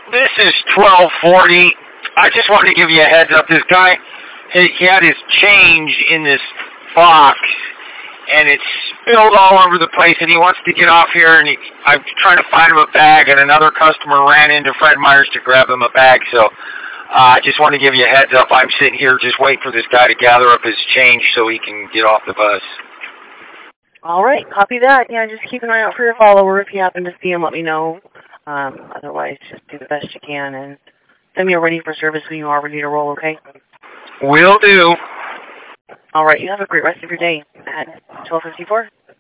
This is 1240. I just wanted to give you a heads up. This guy, he had his change in this box, and it's spilled all over the place, and he wants to get off here, and I'm trying to find him a bag, and another customer ran into Fred Meyer's to grab him a bag, so I just want to give you a heads up. I'm sitting here just waiting for this guy to gather up his change so he can get off the bus. All right, copy that. Yeah, just keep an eye out for your follower. If you happen to see him, let me know. Otherwise, just do the best you can, and send me a ready for service when you are ready to roll, okay? Will do. All right, you have a great rest of your day at 12:54.